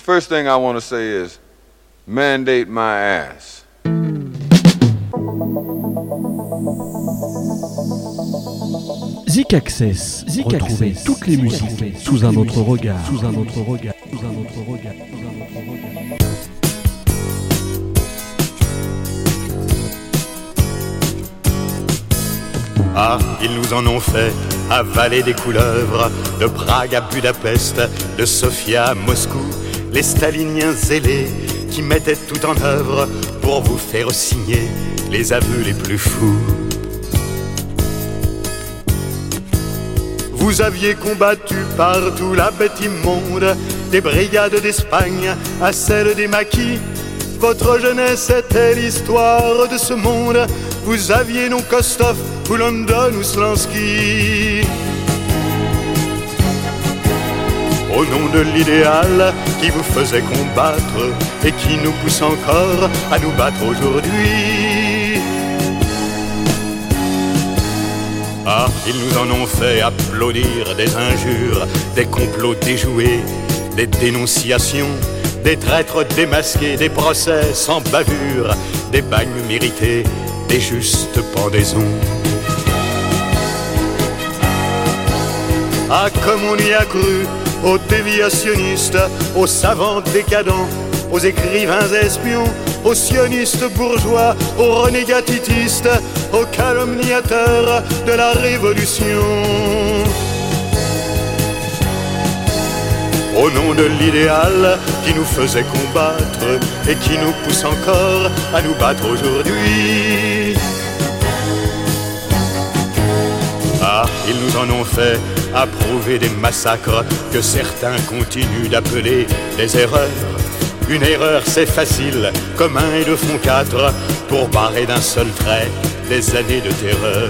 first thing I want to say is, mandate my ass. Zik Access. Retrouvez toutes les musiques sous un autre regard. Ah, ils nous en ont fait avaler des couleuvres, de Prague à Budapest, de Sofia à Moscou, les staliniens zélés qui mettaient tout en œuvre pour vous faire signer les aveux les plus fous. Vous aviez combattu partout la bête immonde, des brigades d'Espagne à celles des maquis. Votre jeunesse était l'histoire de ce monde. Vous aviez non Kostov ou London ou Slansky. Au nom de l'idéal qui vous faisait combattre et qui nous pousse encore à nous battre aujourd'hui. Ah, ils nous en ont fait applaudir des injures, des complots déjoués, des dénonciations, des traîtres démasqués, des procès sans bavure, des bagnes mérités, des justes pendaisons. Ah, comme on y a cru, aux déviationnistes, aux savants décadents, aux écrivains espions, aux sionistes bourgeois, aux renégats titistes, aux calomniateurs de la révolution. Au nom de l'idéal qui nous faisait combattre et qui nous pousse encore à nous battre aujourd'hui. Ah, ils nous en ont fait approuver des massacres que certains continuent d'appeler des erreurs. Une erreur c'est facile, comme 1 et 2 font 4, pour barrer d'un seul trait des années de terreur.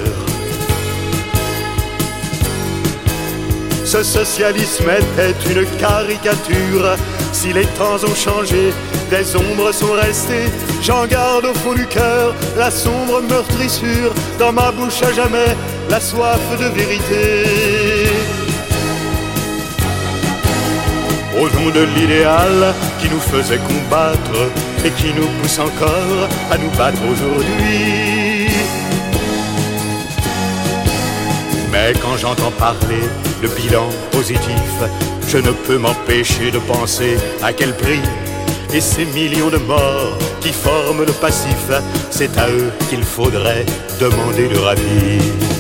Ce socialisme était une caricature. Si les temps ont changé, des ombres sont restées. J'en garde au fond du cœur la sombre meurtrissure. Dans ma bouche à jamais, la soif de vérité. Au nom de l'idéal qui nous faisait combattre et qui nous pousse encore à nous battre aujourd'hui. Mais quand j'entends parler de bilan positif, je ne peux m'empêcher de penser à quel prix. Et ces millions de morts qui forment le passif, c'est à eux qu'il faudrait demander leur avis.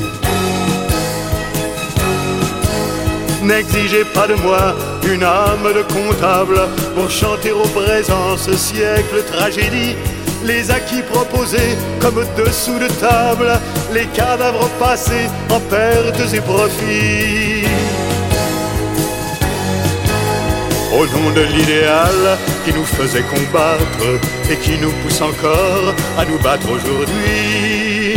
N'exigez pas de moi une âme de comptable pour chanter au présent ce siècle tragédie. Les acquis proposés comme dessous de table, les cadavres passés en pertes et profits. Au nom de l'idéal qui nous faisait combattre et qui nous pousse encore à nous battre aujourd'hui.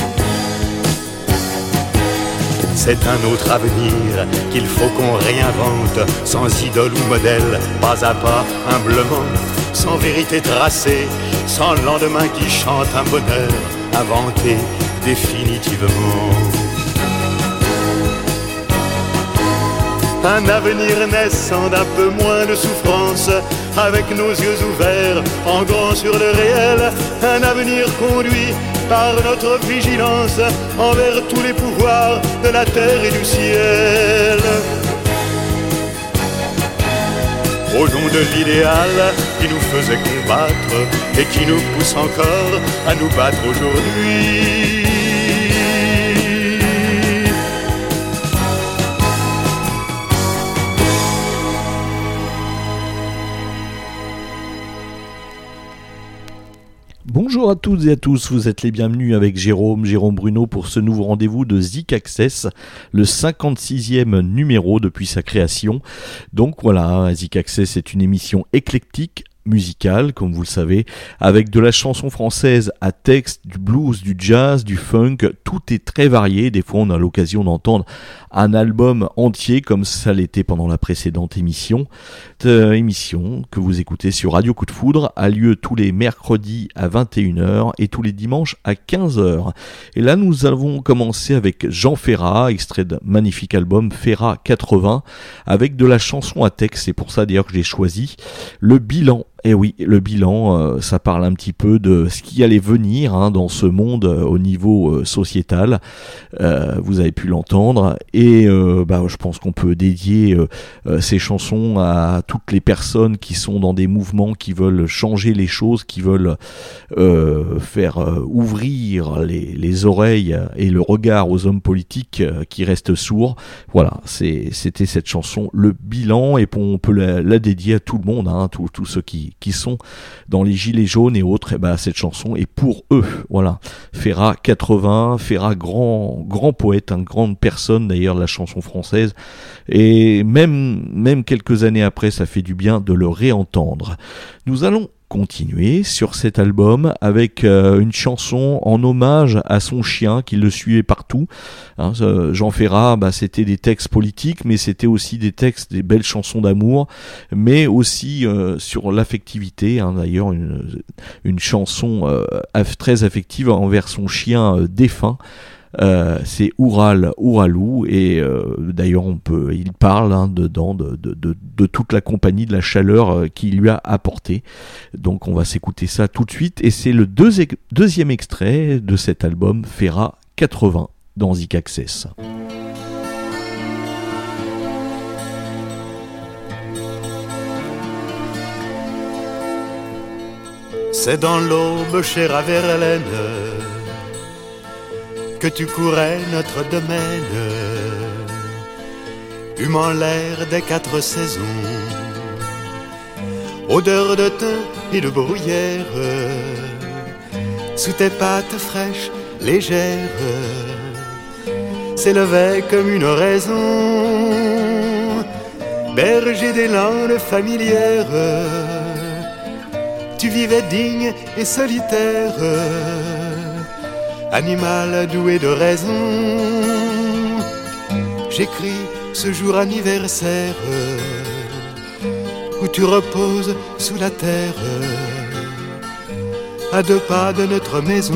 C'est un autre avenir qu'il faut qu'on réinvente, sans idole ou modèle, pas à pas, humblement, sans vérité tracée, sans lendemain qui chante un bonheur inventé définitivement. Un avenir naissant d'un peu moins de souffrance, avec nos yeux ouverts, en grand sur le réel. Un avenir conduit par notre vigilance envers tous les pouvoirs de la terre et du ciel. Au nom de l'idéal qui nous faisait combattre et qui nous pousse encore à nous battre aujourd'hui. Bonjour à toutes et à tous, vous êtes les bienvenus avec Jérôme Bruno pour ce nouveau rendez-vous de Zik Access, le 56e numéro depuis sa création. Donc voilà, Zik Access est une émission éclectique, musicale, comme vous le savez, avec de la chanson française à texte, du blues, du jazz, du funk, tout est très varié. Des fois on a l'occasion d'entendre un album entier comme ça l'était pendant la précédente émission. Émission que vous écoutez sur Radio Coup de Foudre, a lieu tous les mercredis à 21h et tous les dimanches à 15h. Et là nous avons commencé avec Jean Ferrat, extrait d'un magnifique album Ferrat 80, avec de la chanson à texte. C'est pour ça d'ailleurs que j'ai choisi Le Bilan. Et oui, le bilan, ça parle un petit peu de ce qui allait venir dans ce monde au niveau sociétal. Vous avez pu l'entendre. Et je pense qu'on peut dédier ces chansons à toutes les personnes qui sont dans des mouvements, qui veulent changer les choses, qui veulent faire ouvrir les oreilles et le regard aux hommes politiques qui restent sourds. Voilà, c'était cette chanson, Le Bilan, et on peut la dédier à tout le monde, tous ceux qui sont dans les gilets jaunes et autres. Et cette chanson est pour eux. Voilà, Ferrat 80, Ferrat grand poète, grande personne d'ailleurs de la chanson française, et même quelques années après, ça fait du bien de le réentendre. Nous allons continuer sur cet album avec une chanson en hommage à son chien qui le suivait partout. Jean Ferrat, c'était des textes politiques, mais c'était aussi des textes, des belles chansons d'amour, mais aussi sur l'affectivité. D'ailleurs, une chanson très affective envers son chien défunt. C'est Ouralou, et d'ailleurs il parle dedans de toute la compagnie, de la chaleur qu'il lui a apporté. Donc on va s'écouter ça tout de suite, et c'est le deuxième extrait de cet album Ferrat 80 dans Zik Access. C'est dans l'aube, chère à Verlaine, que tu courais notre domaine, humant l'air des 4 saisons, odeur de thym et de bruyère, sous tes pattes fraîches, légères, s'élevait comme une oraison, berger des landes familières, tu vivais digne et solitaire, animal doué de raison. J'écris ce jour anniversaire où tu reposes sous la terre, à 2 pas de notre maison.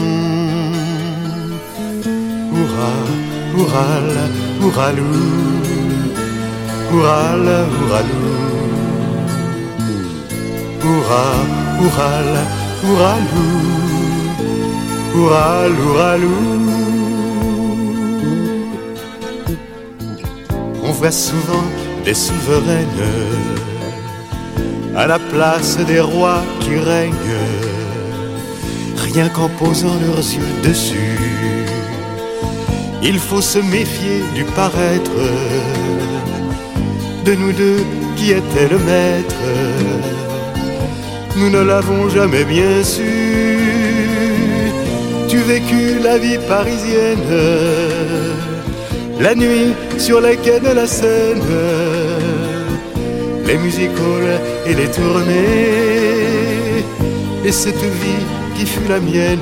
Oura, oural, ouralou, oural, ouralou, oura, oural, ouralou, ouralou. On voit souvent des souveraines à la place des rois qui règnent, rien qu'en posant leurs yeux dessus. Il faut se méfier du paraître de nous deux qui était le maître. Nous ne l'avons jamais bien su. Tu vécus la vie parisienne, la nuit sur les quais de la Seine, les music-halls et les tournées, et cette vie qui fut la mienne,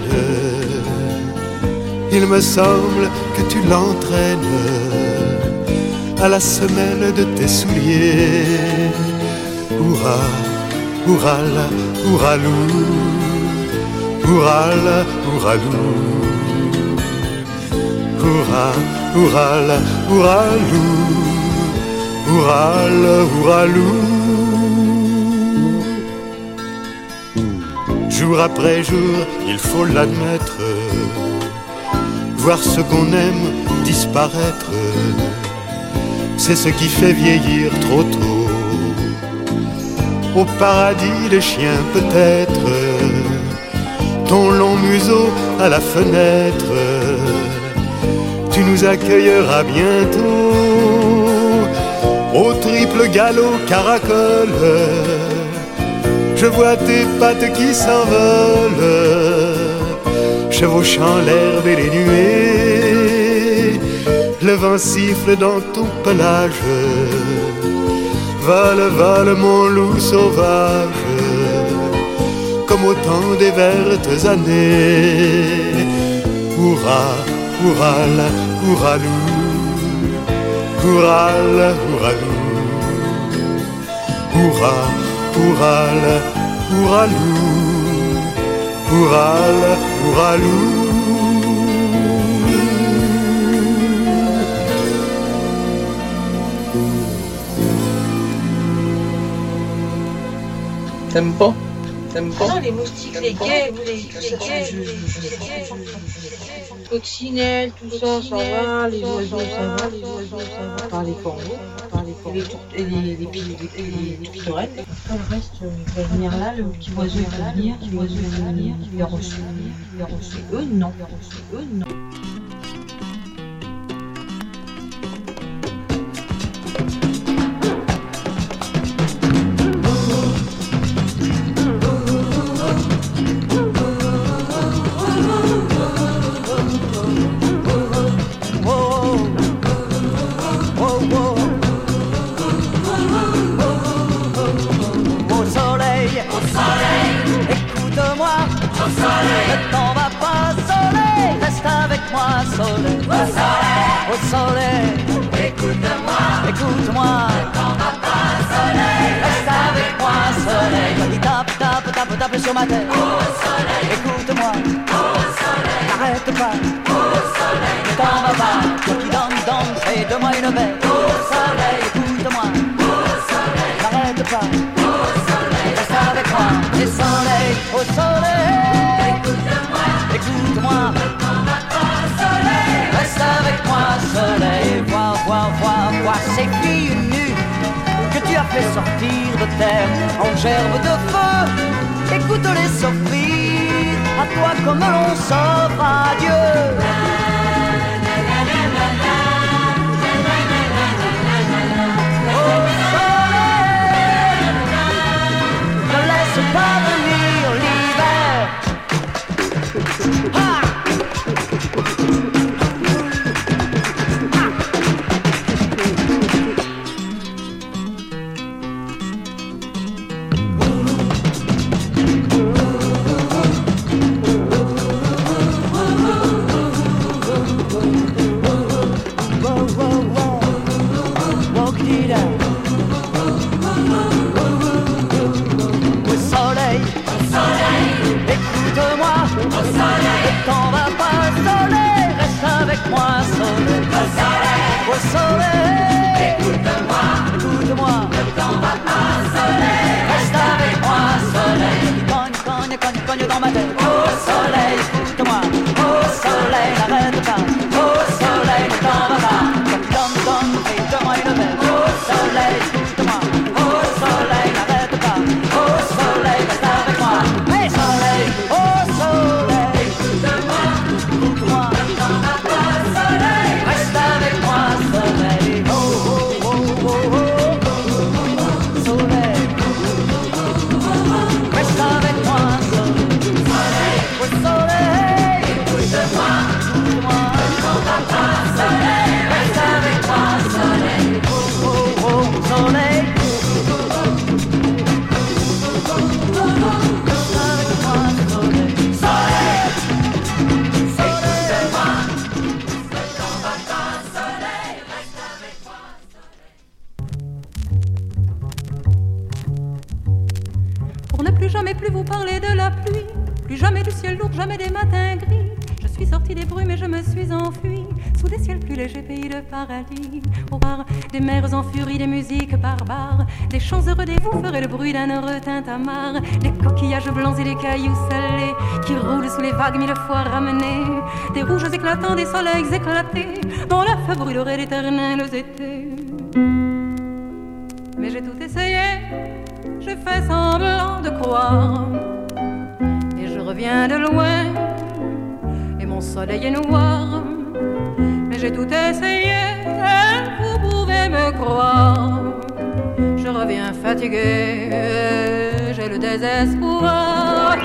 il me semble que tu l'entraînes à la semelle de tes souliers. Oura, oural, ouralou, oural, ouralou, oura, oural, ouralou, oural, ouralou. Jour après jour, il faut l'admettre, voir ce qu'on aime disparaître, c'est ce qui fait vieillir trop tôt. Au paradis, les chiens peut-être, ton long museau à la fenêtre, tu nous accueilleras bientôt au triple galop caracole. Je vois tes pattes qui s'envolent, chevauchant l'herbe et les nuées. Le vent siffle dans ton pelage, vole, vole mon loup sauvage, comme au temps des vertes années. Hourra, hurral, hurralou, hurral, hurralou, hurra, hurral, hurralou, hurral, hurralou. T'aimes pas? T'aimes pas? Non, les moustiques, les guêpes, coccinelles, tout ça, ça va, les oiseaux, ça va, par les corbeaux, et les pitourettes. Après le reste, il va venir là, le petit oiseau il va venir, il est reçu, eux non. Écoute-moi, le temps va pas, soleil, reste avec moi, soleil, quand il tape sur ma tête, oh soleil, écoute-moi, oh soleil, n'arrête pas, oh soleil, le temps va pas, quand il donne, fais-de-moi une bête, oh soleil, écoute-moi, oh soleil, n'arrête pas, oh soleil, reste avec moi, et soleil, oh soleil, écoute-moi, le temps va pas, soleil, reste avec moi, soleil, vois ces filles nues que tu as fait sortir de terre en gerbe de feu. Écoute-les s'offrir à toi comme l'on s'offre à Dieu. Oh soleil, ne laisse pas venir l'hiver. Ha! Des chants heureux des woofers et le bruit d'un heureux tintamarre, des coquillages blancs et des cailloux salés qui roulent sous les vagues mille fois ramenés, des rouges éclatants, des soleils éclatés dont la feu brûlerait l'éternel été. Mais j'ai tout essayé, j'ai fait semblant de croire, et je reviens de loin et mon soleil est noir. Mais j'ai tout essayé, vous pouvez me croire. Je reviens fatigué, j'ai le désespoir.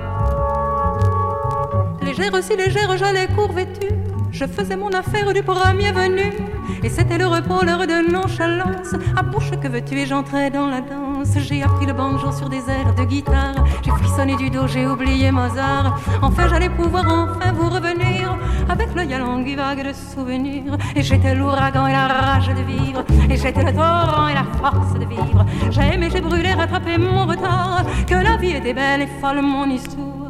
Légère, si légère, j'allais court vêtue. Je faisais mon affaire du premier venu. Et c'était le repos, l'heure de nonchalance. À bouche que veux-tu, et j'entrais dans la danse. l'enfance, j'ai appris le banjo sur des airs de guitare. J'ai frissonné du dos, j'ai oublié Mozart. Enfin j'allais pouvoir enfin vous revenir avec l'œil à langue vague de souvenirs. Et j'étais l'ouragan et la rage de vivre, et j'étais le torrent et la force de vivre. J'ai aimé, j'ai brûlé, rattrapé mon retard, que la vie était belle et folle mon histoire.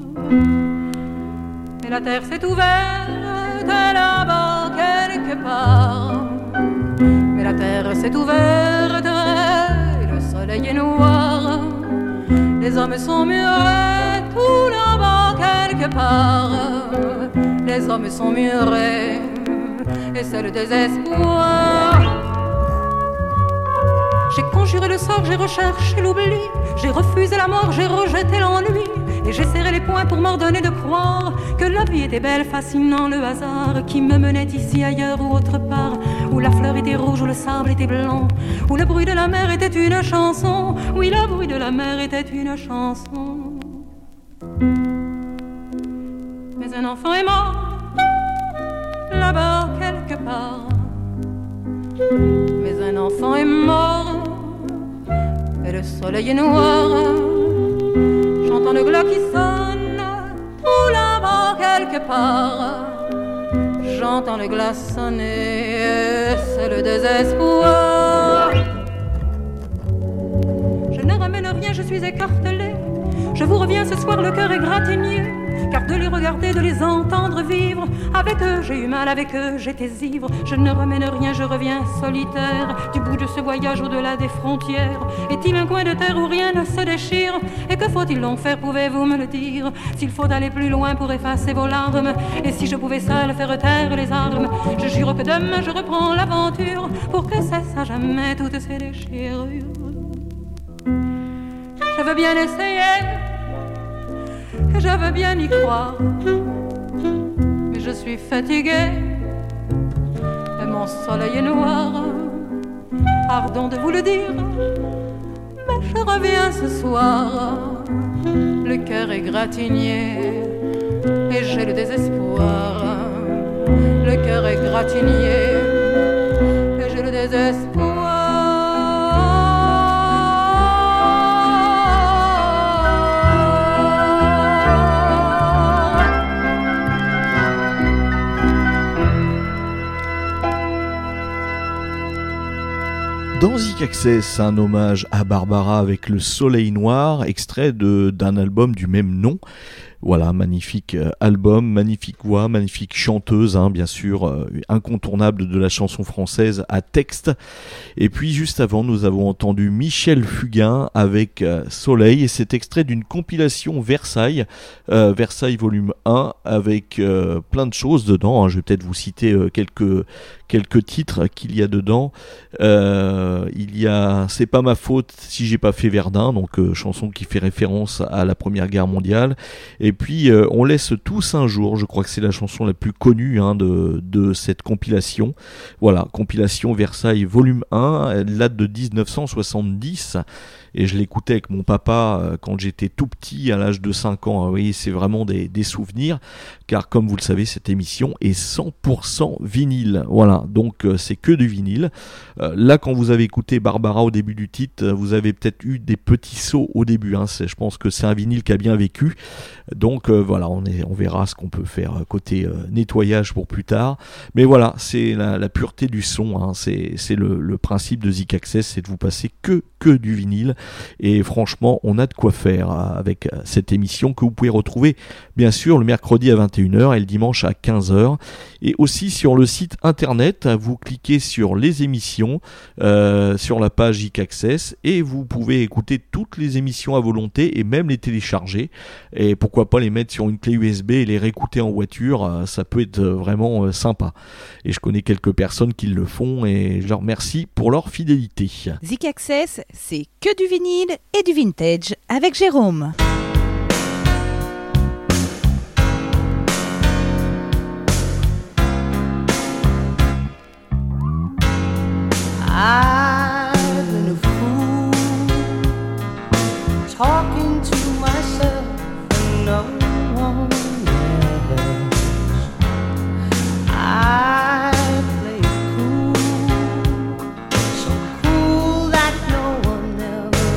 Et la terre s'est ouverte là-bas quelque part. Mais la terre s'est ouverte et le soleil est noir. Les hommes sont murés tout là-bas quelque part. Les hommes sont murés et c'est le désespoir. J'ai conjuré le sort, j'ai recherché l'oubli. J'ai refusé la mort, j'ai rejeté l'ennui. Et j'ai serré les poings pour m'ordonner de croire que la vie était belle, fascinant le hasard qui me menait ici, ailleurs ou autre part, où la fleur était rouge, où le sable était blanc, où le bruit de la mer était une chanson. Oui, le bruit de la mer était une chanson. Mais un enfant est mort là-bas quelque part. Mais un enfant est mort et le soleil est noir. J'entends le glas qui sonne tout là-bas quelque part. J'entends le glas sonner et c'est le désespoir. Je ne ramène rien, je suis écartelé. Je vous reviens ce soir, le cœur égratigné, car de les regarder, de les entendre vivre, avec eux j'ai eu mal, avec eux j'étais ivre. Je ne ramène rien, je reviens solitaire du bout de ce voyage au-delà des frontières. Est-il un coin de terre où rien ne se déchire? Et que faut-il donc faire, pouvez-vous me le dire? S'il faut aller plus loin pour effacer vos larmes, et si je pouvais seul faire taire les armes, je jure que demain je reprends l'aventure pour que cesse à jamais toutes ces déchirures. Je veux bien essayer, je veux bien y croire, mais je suis fatiguée et mon soleil est noir. Pardon de vous le dire, mais je reviens ce soir. Le cœur est gratigné et j'ai le désespoir. Le cœur est gratigné et j'ai le désespoir. Dans Zik Access, un hommage à Barbara avec Le Soleil Noir, extrait d'un album du même nom. Voilà, magnifique album, magnifique voix, magnifique chanteuse, hein, bien sûr, incontournable de la chanson française à texte. Et puis juste avant, nous avons entendu Michel Fugain avec Soleil, et c'est extrait d'une compilation Versailles, Versailles volume 1, avec plein de choses dedans, hein. Je vais peut-être vous citer quelques titres qu'il y a dedans. Il y a C'est pas ma faute si j'ai pas fait Verdun, donc chanson qui fait référence à la Première Guerre mondiale. Et puis On laisse tous un jour, je crois que c'est la chanson la plus connue, hein, de cette compilation. Voilà, compilation Versailles volume 1, elle date de 1970. Et je l'écoutais avec mon papa quand j'étais tout petit, à l'âge de 5 ans. Oui, c'est vraiment des souvenirs, car comme vous le savez, cette émission est 100% vinyle. Voilà, donc c'est que du vinyle. Là, quand vous avez écouté Barbara au début du titre, vous avez peut-être eu des petits sauts au début, hein. Je pense que c'est un vinyle qui a bien vécu. Donc voilà, on verra ce qu'on peut faire côté nettoyage pour plus tard. Mais voilà, c'est la pureté du son, hein. C'est le principe de Zik Access, c'est de vous passer que du vinyle. Et franchement, on a de quoi faire avec cette émission que vous pouvez retrouver bien sûr le mercredi à 21h et le dimanche à 15h. Et aussi sur le site internet, vous cliquez sur les émissions, sur la page Zik Access, et vous pouvez écouter toutes les émissions à volonté et même les télécharger. Et pourquoi pas les mettre sur une clé USB et les réécouter en voiture, ça peut être vraiment sympa. Et je connais quelques personnes qui le font et je leur remercie pour leur fidélité. Zik Access, c'est que du vinyle et du vintage avec Jérôme. I've been a fool talking to myself and no one else. I play it cool, so cool that no one ever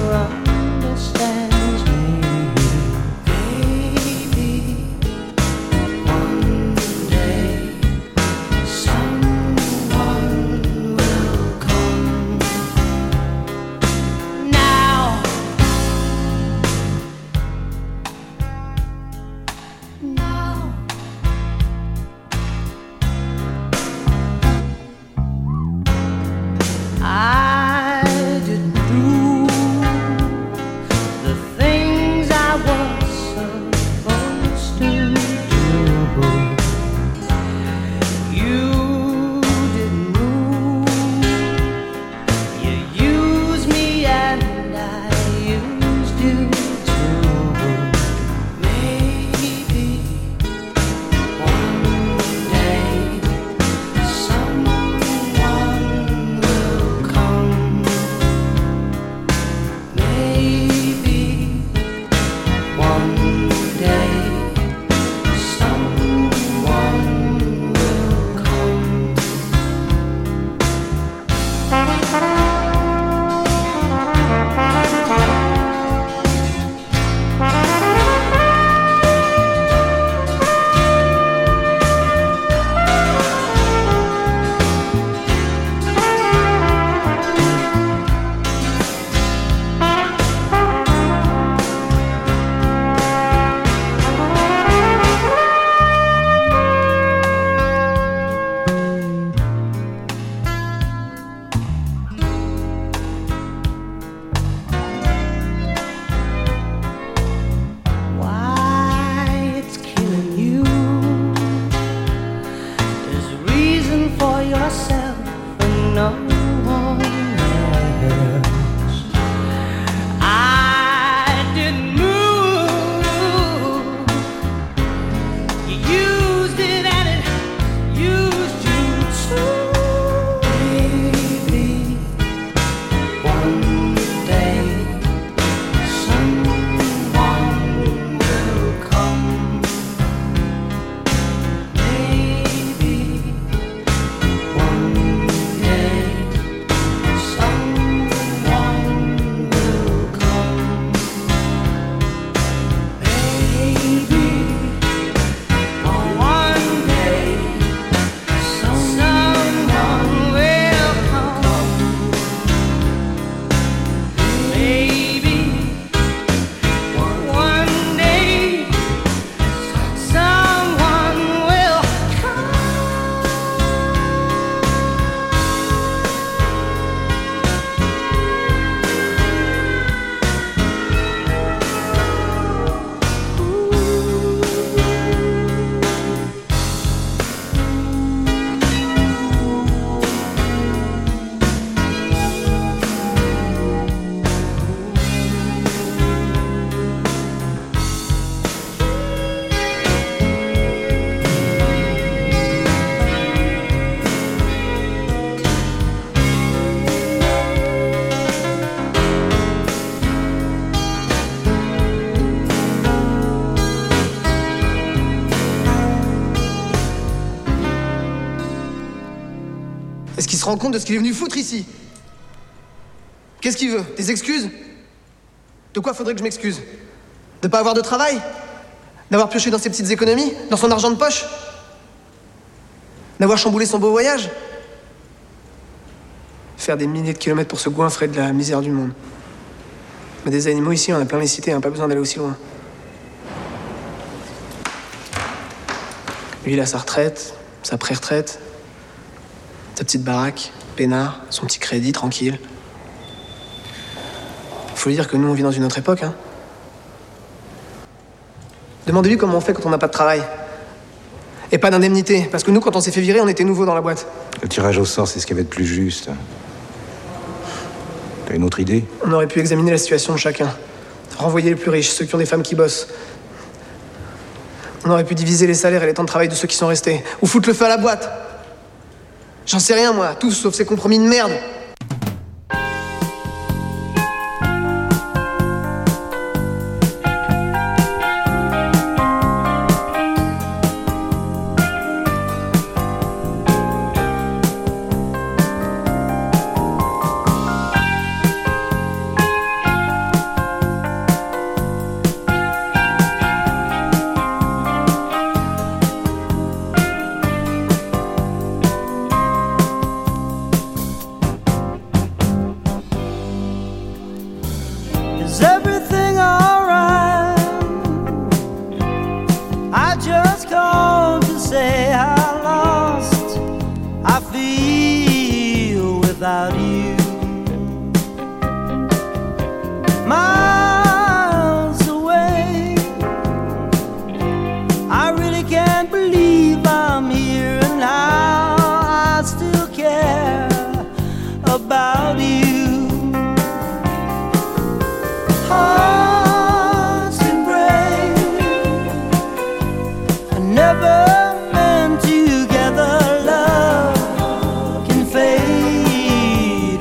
rend compte de ce qu'il est venu foutre ici? Qu'est-ce qu'il veut? Des excuses? De quoi faudrait que je m'excuse? De pas avoir de travail? D'avoir pioché dans ses petites économies? Dans son argent de poche? D'avoir chamboulé son beau voyage? Faire des milliers de kilomètres pour se goinfrer de la misère du monde. Mais des animaux ici, on a plein les cités, hein, pas besoin d'aller aussi loin. Lui, il a sa retraite, sa pré-retraite, sa petite baraque, peinard, son petit crédit, tranquille. Faut lui dire que nous, on vit dans une autre époque, hein. Demandez-lui comment on fait quand on n'a pas de travail. Et pas d'indemnité, parce que nous, quand on s'est fait virer, on était nouveaux dans la boîte. Le tirage au sort, c'est ce qu'il y avait de plus juste. T'as une autre idée? On aurait pu examiner la situation de chacun. Renvoyer les plus riches, ceux qui ont des femmes qui bossent. On aurait pu diviser les salaires et les temps de travail de ceux qui sont restés. Ou foutre le feu à la boîte. J'en sais rien, moi. Tout sauf ces compromis de merde. Is everything alright? I just called to say how lost I feel without you. Miles away, I really can't believe I'm here and now I still care about you. Hearts can break, never meant together. Love can fade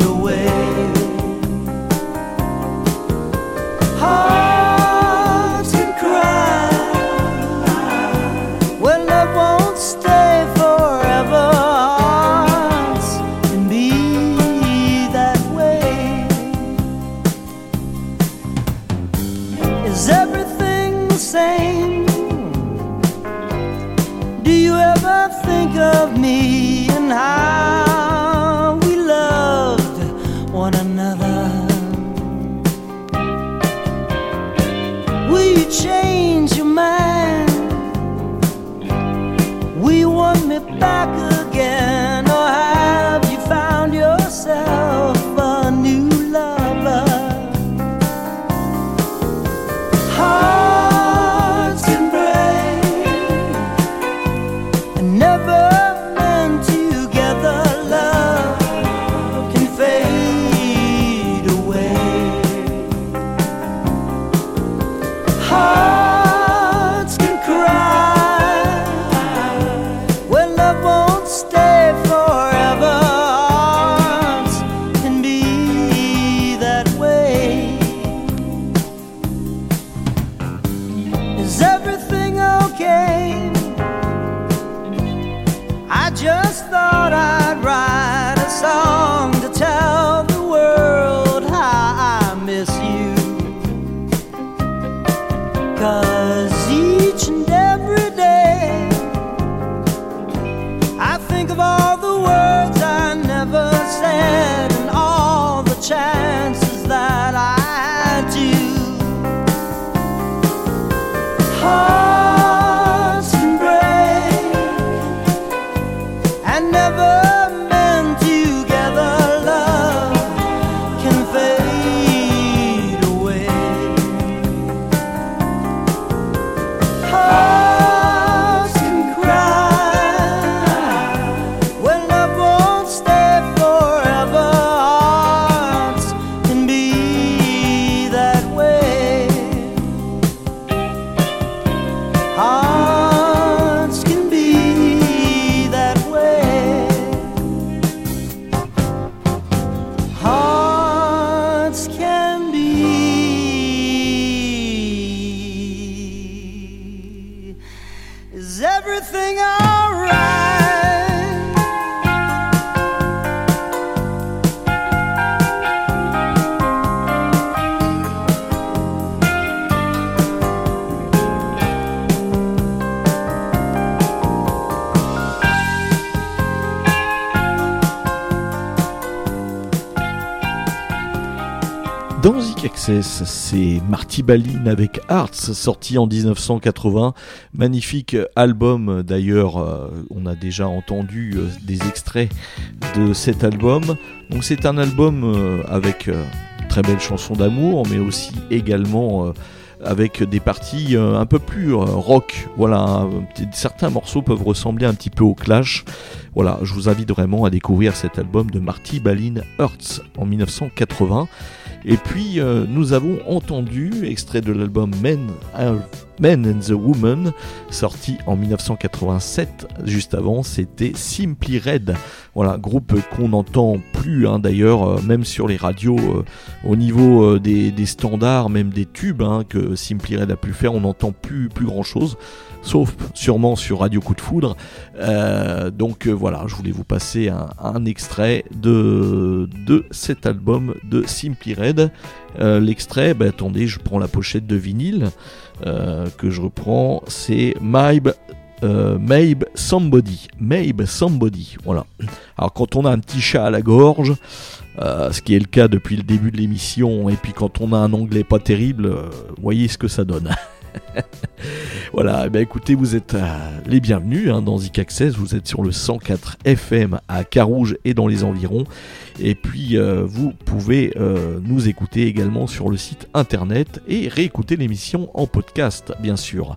Dans Zik Access, c'est Marty Balin avec Hearts, sorti en 1980. Magnifique album, d'ailleurs, on a déjà entendu des extraits de cet album. Donc c'est un album avec très belles chansons d'amour, mais aussi également avec des parties un peu plus rock. Voilà, certains morceaux peuvent ressembler un petit peu au Clash. Voilà, je vous invite vraiment à découvrir cet album de Marty Balin, Hearts, en 1980. Et puis nous avons entendu extrait de l'album Men and the Woman, sorti en 1987. Juste avant, c'était Simply Red. Voilà, groupe qu'on n'entend plus d'ailleurs, même sur les radios, au niveau des standards, même des tubes que Simply Red a pu faire, on n'entend plus grand chose. Sauf sûrement sur Radio Coup de Foudre. Donc voilà, je voulais vous passer un extrait de cet album de Simply Red. L'extrait, attendez, je prends la pochette de vinyle que je reprends, c'est Maybe Somebody. Voilà. Alors quand on a un petit chat à la gorge, ce qui est le cas depuis le début de l'émission, et puis quand on a un anglais pas terrible, voyez ce que ça donne. Voilà, écoutez, vous êtes les bienvenus dans Zik Access, vous êtes sur le 104 FM à Carouge et dans les environs, et puis vous pouvez nous écouter également sur le site internet et réécouter l'émission en podcast, bien sûr.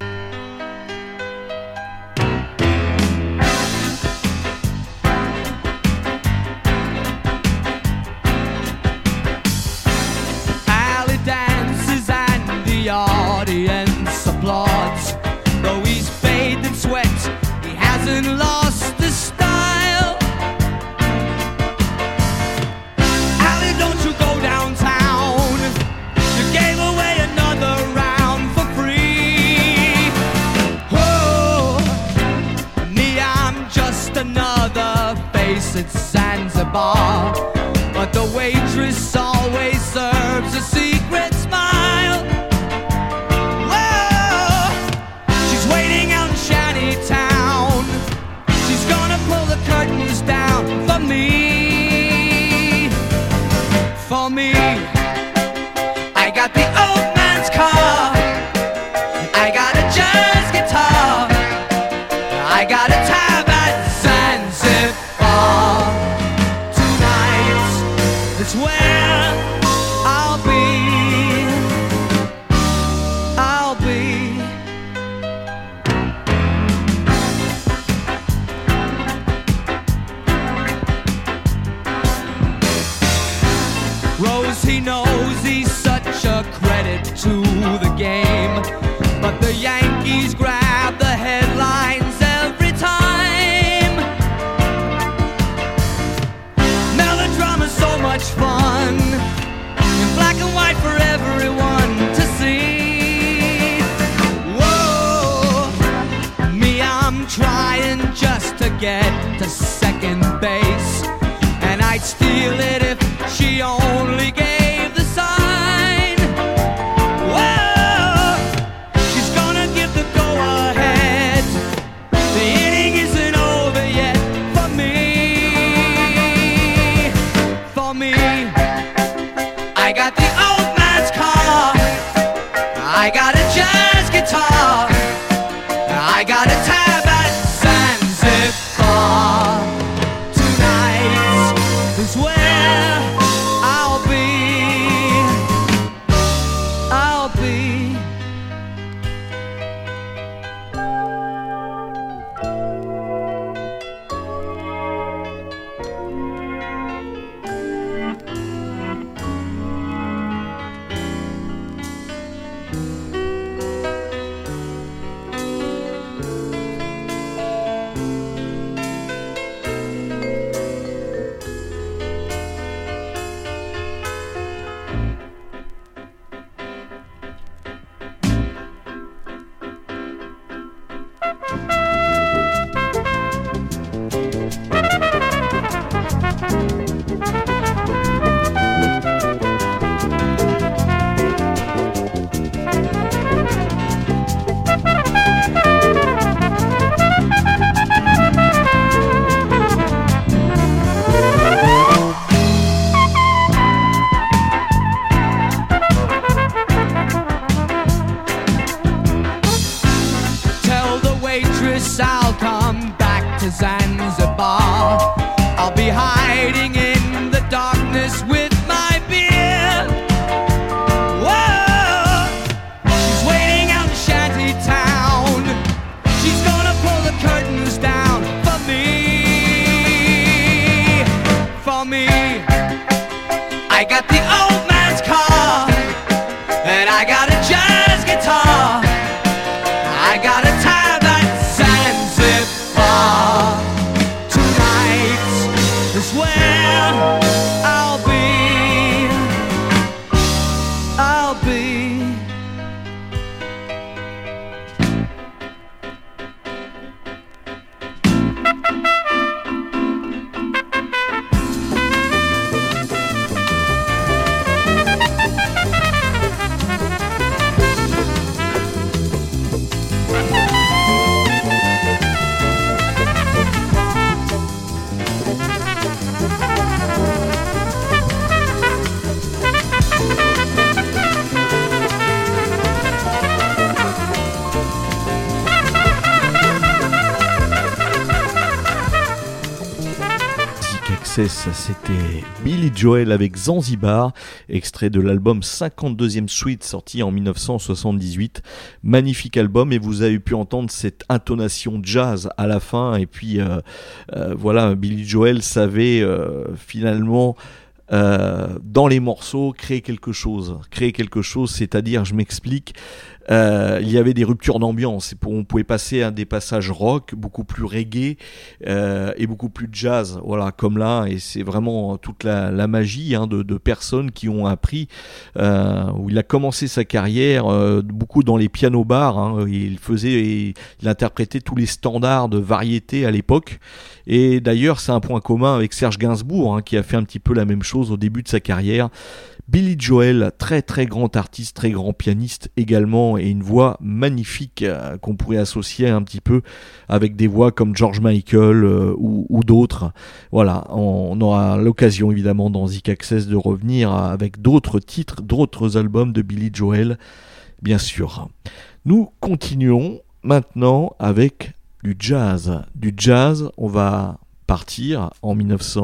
Applauds. Though he's bathed in sweat, he hasn't lost his style. Allie, don't you go downtown. You gave away another round for free. Oh, me, I'm just another face at Zanzibar. But the waitress always serves a secret smile. Town. She's gonna pull the curtains down for me. For me, I got the old man's car. I got a jazz guitar. I got a tab at Zanzibar. Tonight, it's where I'll be. I'll be. He knows he's such a credit to the game, but the Yankees grab the headlines every time. Melodrama's so much fun, in black and white for everyone to see. Whoa, me, I'm trying just to get to second base, and I'd steal it if she only gave the sign. Whoa, she's gonna give the go-ahead. The inning isn't over yet for me. For me, I got the old man's car. I got a jazz guitar. I got a tab at Zanzibar. Tonight is where I'll be. breakfast with my beer. Whoa, she's waiting out in shanty town. She's gonna pull the curtains down for me. For me, I got the old man's car, and I got a jazz guitar. I got a tab at Zanzibar. Tonight is where I'll be. I'll be. C'était Billy Joel avec Zanzibar, extrait de l'album 52e Suite sorti en 1978. Magnifique album, et vous avez pu entendre cette intonation jazz à la fin. Et puis voilà, Billy Joel savait finalement dans les morceaux créer quelque chose, c'est-à-dire, je m'explique, il y avait des ruptures d'ambiance, on pouvait passer à des passages rock beaucoup plus reggae et beaucoup plus jazz, voilà, comme là, et c'est vraiment toute la magie de personnes qui ont appris, où il a commencé sa carrière beaucoup dans les piano-bars, il interprétait tous les standards de variété à l'époque, et d'ailleurs c'est un point commun avec Serge Gainsbourg, qui a fait un petit peu la même chose au début de sa carrière. Billy Joel, très très grand artiste, très grand pianiste également, et une voix magnifique qu'on pourrait associer un petit peu avec des voix comme George Michael ou d'autres. Voilà, on aura l'occasion évidemment dans Zik Access de revenir avec d'autres titres, d'autres albums de Billy Joel, bien sûr. Nous continuons maintenant avec du jazz. Du jazz, on va partir en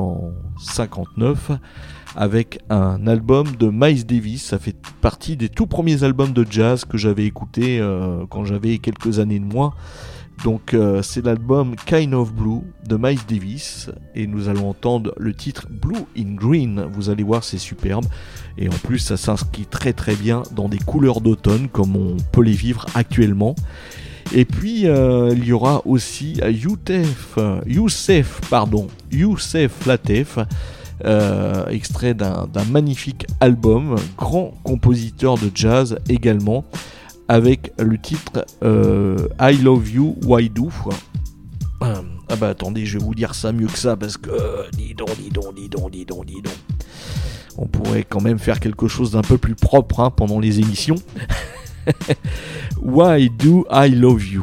1959 avec un album de Miles Davis. Ça fait partie des tout premiers albums de jazz que j'avais écouté quand j'avais quelques années de moi. Donc c'est l'album Kind of Blue de Miles Davis, et nous allons entendre le titre Blue in Green. Vous allez voir, c'est superbe, et en plus ça s'inscrit très très bien dans des couleurs d'automne comme on peut les vivre actuellement. Et puis il y aura aussi Youssef Lateef, extrait d'un magnifique album, grand compositeur de jazz également, avec le titre I Love You, Why Do. Ah bah attendez, je vais vous dire ça mieux que ça, parce que dis donc. On pourrait quand même faire quelque chose d'un peu plus propre pendant les émissions. Why Do I Love You?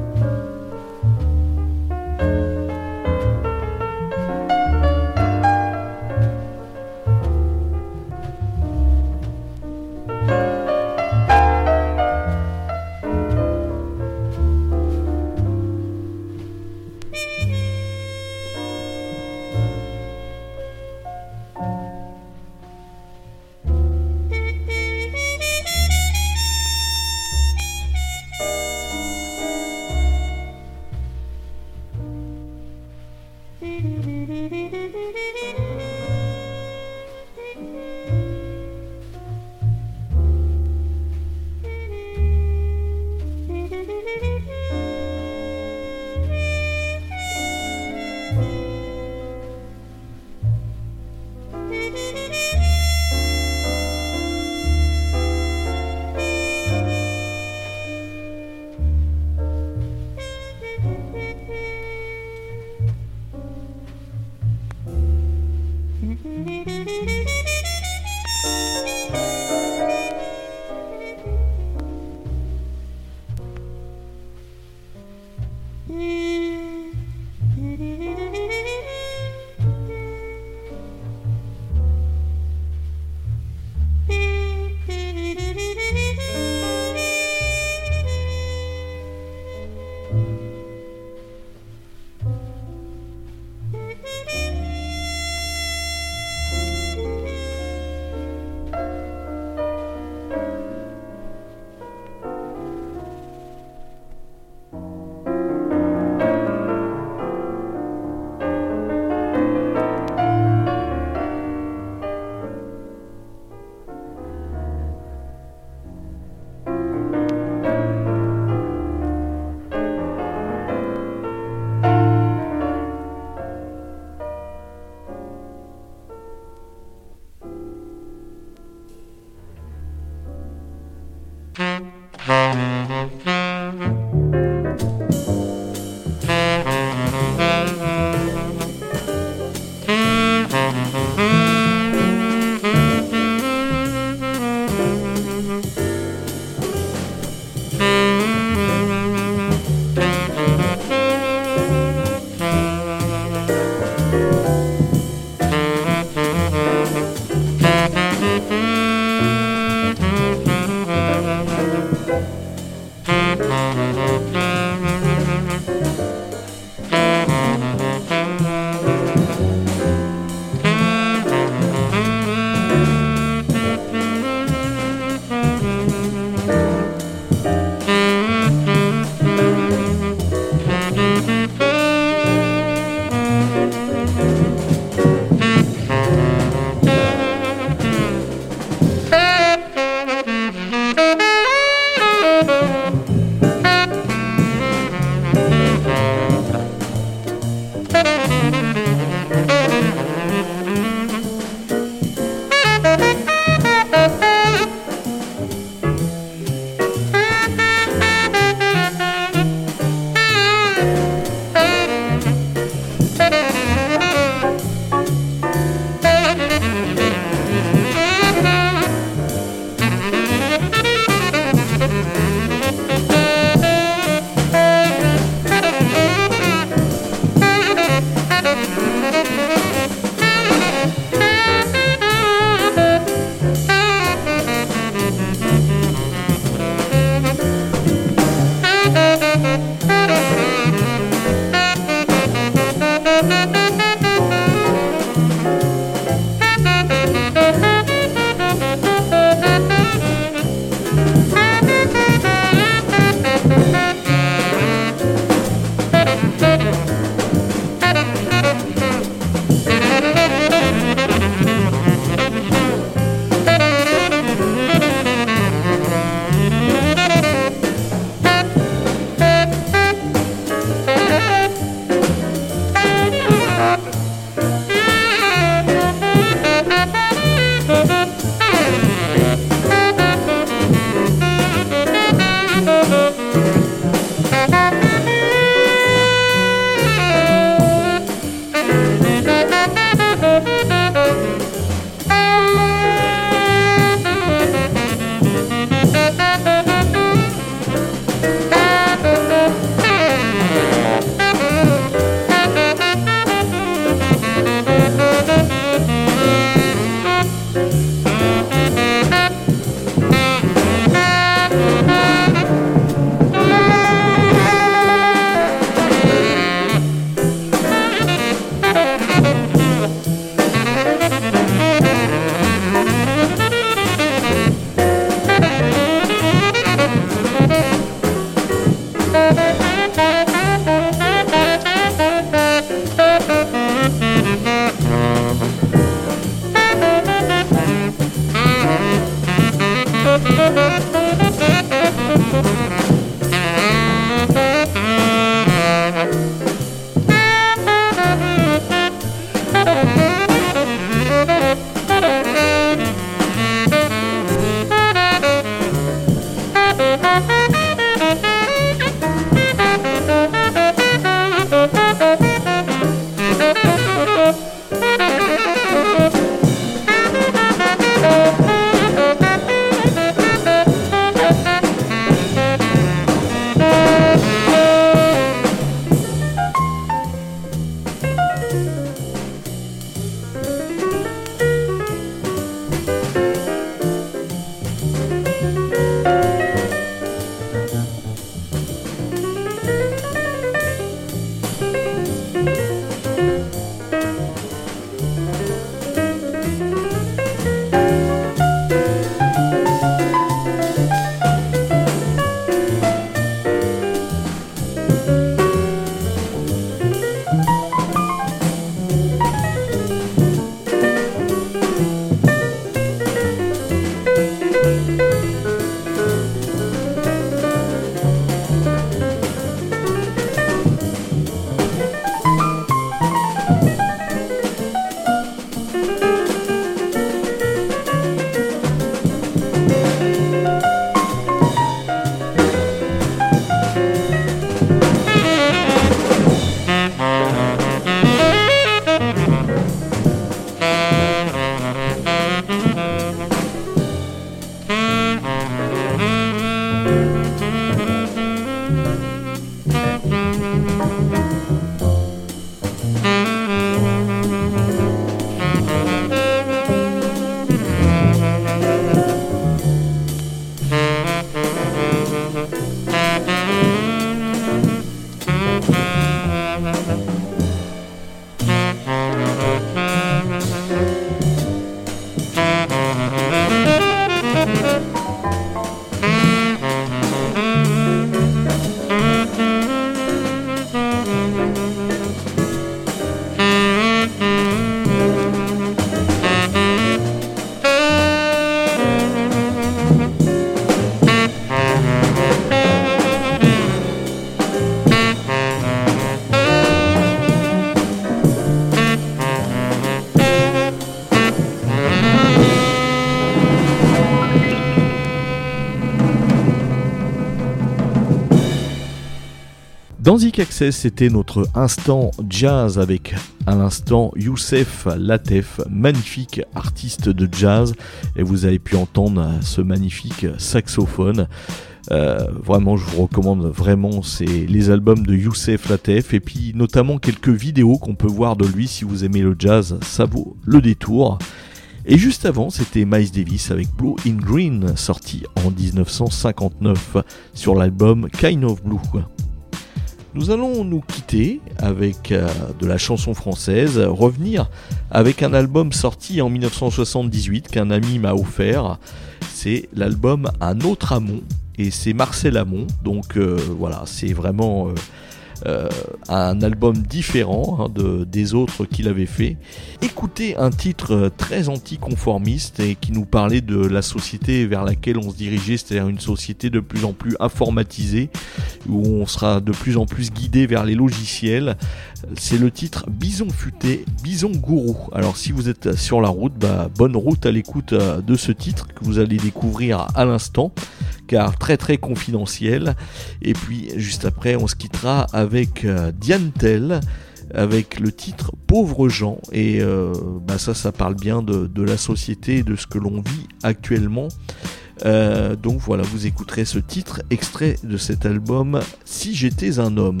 Dans Zik Access, c'était notre instant jazz avec à l'instant Youssef Lateef, magnifique artiste de jazz, et vous avez pu entendre ce magnifique saxophone. Vraiment, je vous recommande vraiment les albums de Youssef Lateef, et puis notamment quelques vidéos qu'on peut voir de lui. Si vous aimez le jazz, ça vaut le détour. Et juste avant, c'était Miles Davis avec Blue in Green, sorti en 1959 sur l'album Kind of Blue. Nous allons nous quitter avec de la chanson française, revenir avec un album sorti en 1978 qu'un ami m'a offert. C'est l'album Un autre amont, et c'est Marcel Amont, donc voilà, c'est vraiment un album différent des autres qu'il avait fait. Écoutez un titre très anticonformiste et qui nous parlait de la société vers laquelle on se dirigeait, c'est-à-dire une société de plus en plus informatisée, où on sera de plus en plus guidé vers les logiciels. C'est le titre Bison futé, Bison gourou. Alors si vous êtes sur la route, bonne route à l'écoute de ce titre que vous allez découvrir à l'instant, car très très confidentiel. Et puis juste après, on se quittera avec Diane Tell, avec le titre Pauvres gens, et ça parle bien de la société et de ce que l'on vit actuellement. Donc voilà, vous écouterez ce titre extrait de cet album Si j'étais un homme.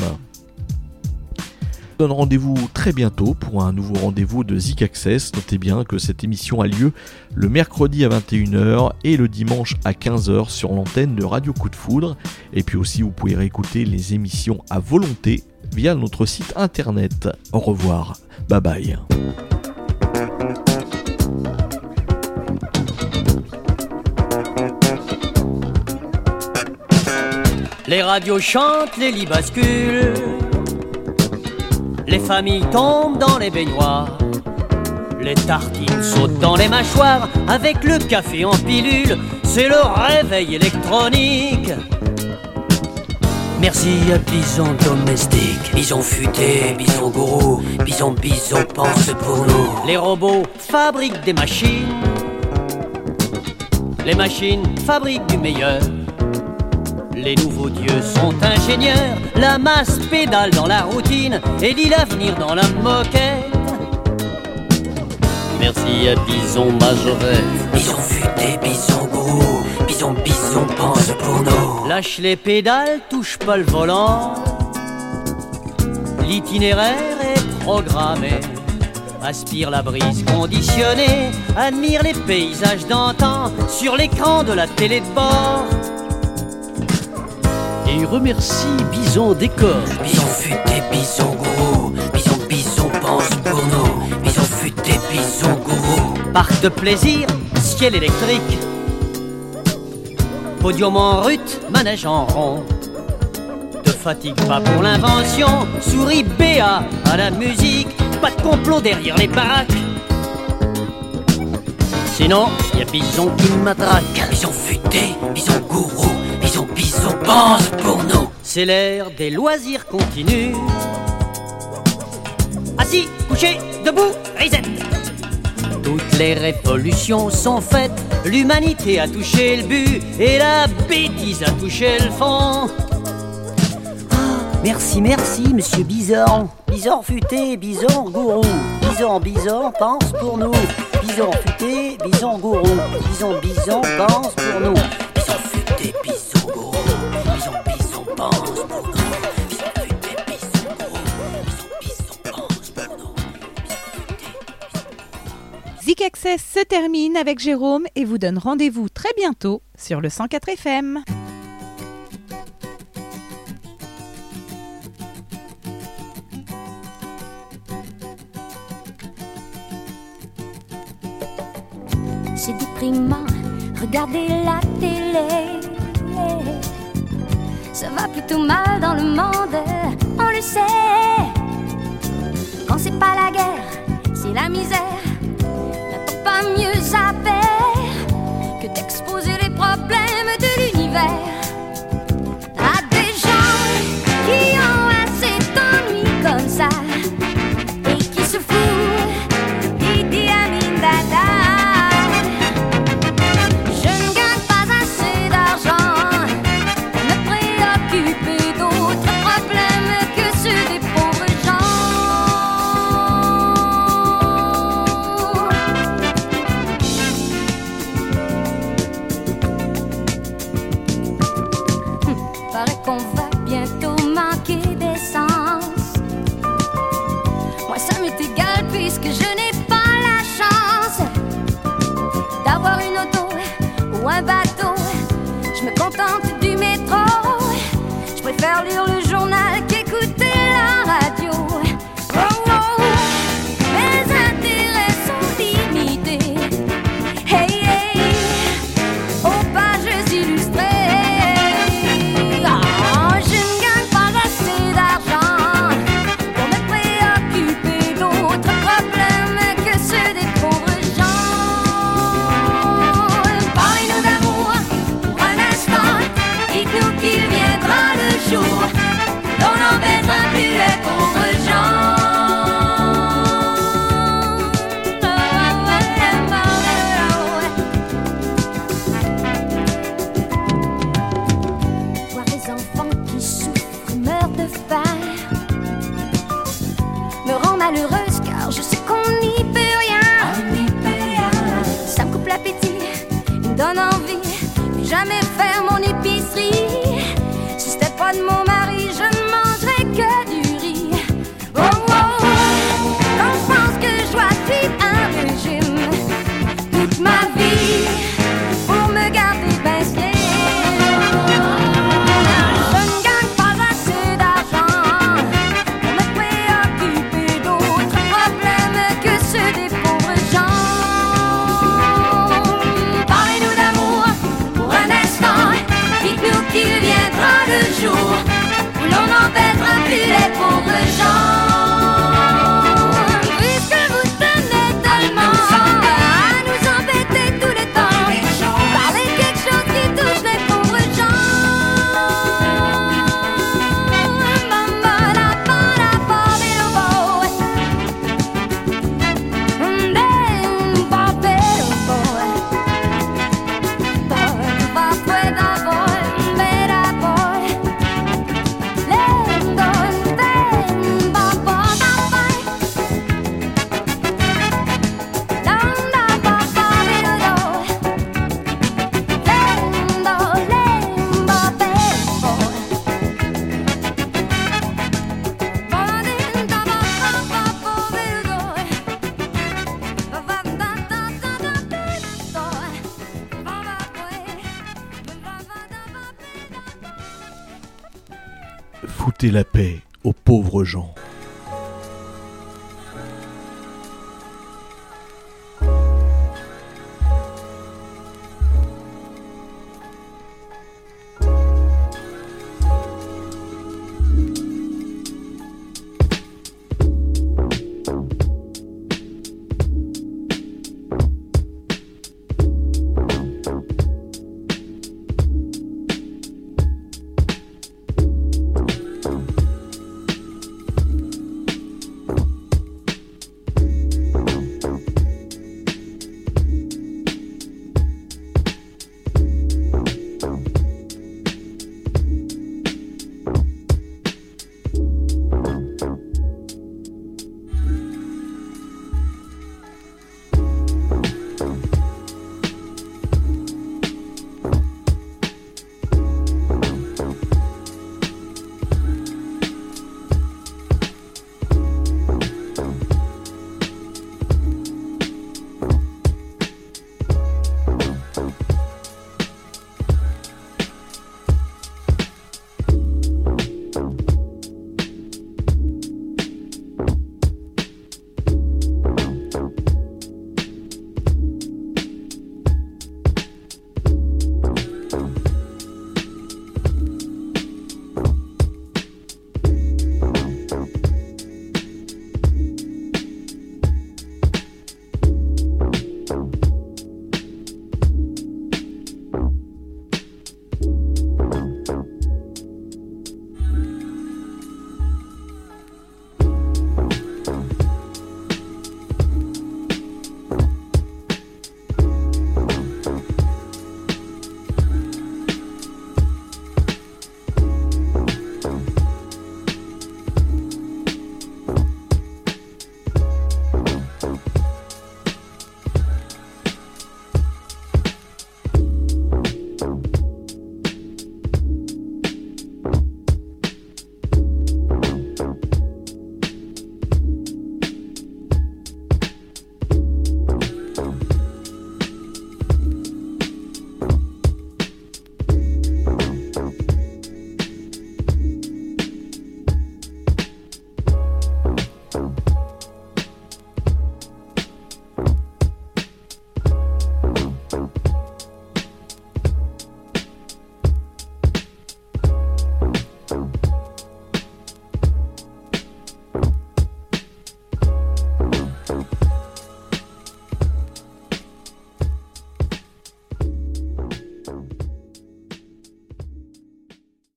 Je vous donne rendez-vous très bientôt pour un nouveau rendez-vous de Zik Access. Notez bien que cette émission a lieu le mercredi à 21h et le dimanche à 15h sur l'antenne de Radio Coup de Foudre. Et puis aussi, vous pouvez réécouter les émissions à volonté via notre site internet. Au revoir, bye bye. Les radios chantent, les lits basculent, les familles tombent dans les baignoires, les tartines sautent dans les mâchoires, avec le café en pilule, c'est le réveil électronique. Merci à Bison domestique, Bison futé, Bison gourou, Bison pense pour nous. Les robots fabriquent des machines, les machines fabriquent du meilleur. Les nouveaux dieux sont ingénieurs, la masse pédale dans la routine et lit l'avenir dans la moquette. Merci à Bison Majoret, Bison futé, Bison gourou, Bison pense pour nous. Lâche les pédales, touche pas le volant, l'itinéraire est programmé. Aspire la brise conditionnée, admire les paysages d'antan sur l'écran de la télé de bord. Et remercie Bison Décor. Bison futé, Bison gourou, Bison pense pour nous. Bison futé, Bison gourou. Parc de plaisir, ciel électrique, podium en rut, manège en rond. Te fatigue pas pour l'invention, souris BA à la musique, pas de complot derrière les baraques. Sinon, y a Bison qui matraque. Bison futé, Bison gourou, Bison pense pour nous. C'est l'ère des loisirs continus. Assis, couché, debout, reset. Toutes les révolutions sont faites, l'humanité a touché le but et la bêtise a touché le fond. Merci, monsieur Bison. Bison futé, Bison gourou, Bison pense pour nous. Bison futé, Bison gourou, Bison pense pour nous. Bison futé, Bison gourou, Bison pense pour nous. Bison futé, Bison gourou, Bison pense pour nous. Zik Access se termine avec Jérôme et vous donne rendez-vous très bientôt sur le 104 FM. C'est déprimant, regardez la télé. Ça va plutôt mal dans le monde, on le sait. Quand c'est pas la guerre, c'est la misère. N'a-t-on pas mieux à faire que d'exposer les problèmes de l'univers à des gens qui ont assez d'ennuis comme ça et qui se foutent d'Idi Amin Dada. Problèmes paraît qu'on va bientôt manquer d'essence. Moi ça m'est égal puisque je n'ai pas la chance d'avoir une auto ou un bateau. Je me contente du métro. Je préfère lire le journal qu'écouter la radio. Oh oh, mes intérêts sont limités. Hey hey, aux pages illustrées. Oh, je ne gagne pas assez d'argent pour me préoccuper d'autres problèmes que ceux des pauvres gens. Parlez-nous d'amour pour un instant. Dites-nous qu'il viendra le jour où l'on n'embêtera plus les pauvres gens. Voir les enfants qui souffrent, meurent de faim, me rend malheureuse car je sais qu'on n'y peut rien. Ça me coupe l'appétit, il me donne envie de jamais faire mon épicerie. Si c'était pas de mon mari, je ne mangerais que du riz. Oh oh, quand je pense que je dois suivre un régime toute ma vie pour me garder bien slim. Je ne gagne pas assez d'argent pour me préoccuper d'autres problèmes que ceux des pauvres gens. Parlez-nous d'amour pour un instant. Dites-nous qu'il viendra le jour où l'on n'embêtera plus les pauvres gens. Puisque vous tenez tellement à nous embêter tout le temps, parlez quelque chose qui touche les pauvres gens. Foutez la paix aux pauvres gens.